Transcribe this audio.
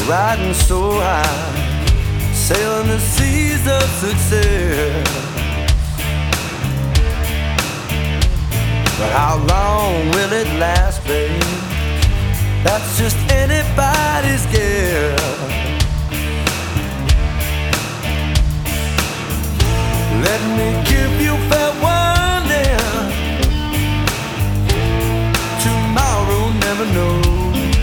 riding so high, sailing the seas of success. But how long will it last, babe? That's just anybody's guess. Let me give you farewell.